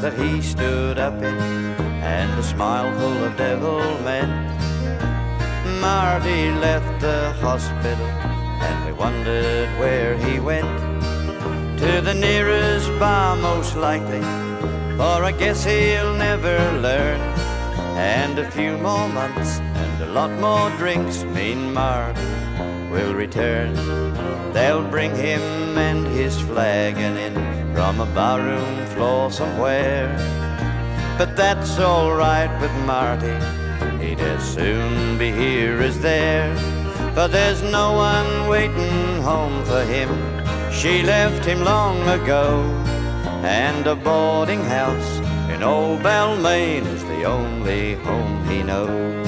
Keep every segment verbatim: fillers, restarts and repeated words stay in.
that he stood up in, and a smile full of devilment. Marty left the hospital, and we wondered where he went. To the nearest bar most likely, for I guess he'll never learn. And a few more months and a lot more drinks mean Marty will return. They'll bring him and his flagon in from a barroom floor somewhere. But that's all right with Marty, he'd as soon be here as there. For there's no one waiting home for him, she left him long ago. And a boarding house in Old Balmain is the only home he knows.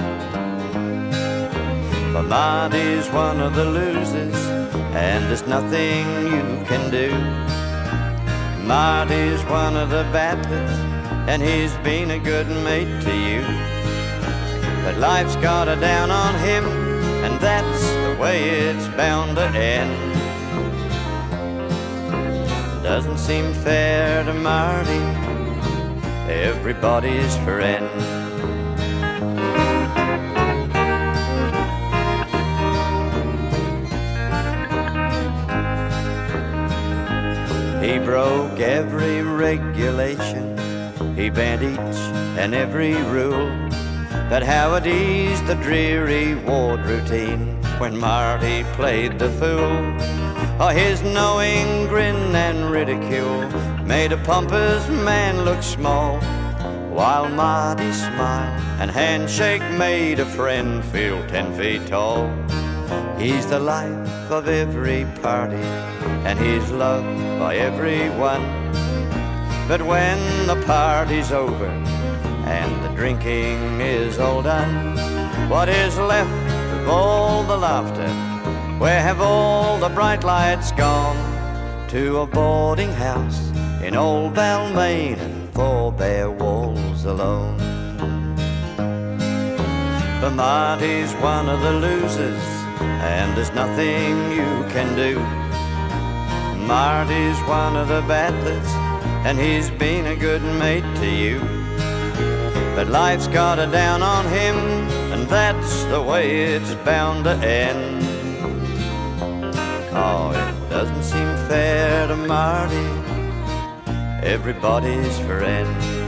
But Marty's one of the losers, and there's nothing you can do. Marty's one of the battlers, and he's been a good mate to you. But life's got a down on him, and that's the way it's bound to end. Doesn't seem fair to Marty, everybody's friend. He broke every regulation, he bent each and every rule. But how it eased the dreary ward routine when Marty played the fool. Oh, his knowing grin and ridicule made a pompous man look small, while Marty's smile and handshake made a friend feel ten feet tall. He's the life of every party, and he's loved by everyone. But when the party's over and the drinking is all done, what is left of all the laughter? Where have all the bright lights gone? To a boarding house in Old Balmain, and four bare walls alone. But Marty's one of the losers, and there's nothing you can do. Marty's one of the battlers, and he's been a good mate to you. But life's got a down on him, and that's the way it's bound to end. Oh, it doesn't seem fair to Marty, everybody's friend.